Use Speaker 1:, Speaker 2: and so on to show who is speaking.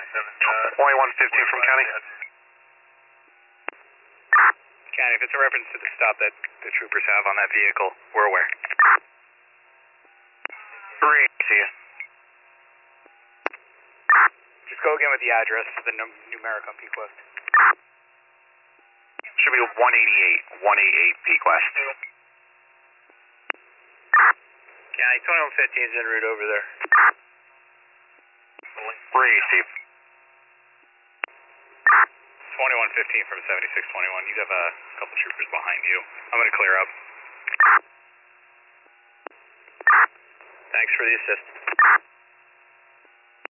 Speaker 1: 2115 from County.
Speaker 2: County, if it's a reference to the stop that the troopers have on that vehicle, we're aware.
Speaker 1: 3, see ya.
Speaker 2: Just go again with the address, the numeric on Peak West.
Speaker 1: Should be 188 Peak West.
Speaker 2: County, 2115 is en route over there.
Speaker 1: 3, Steve.
Speaker 2: 2115 from 7621. You have a couple troopers behind you. I'm going to clear up. Thanks for the assist.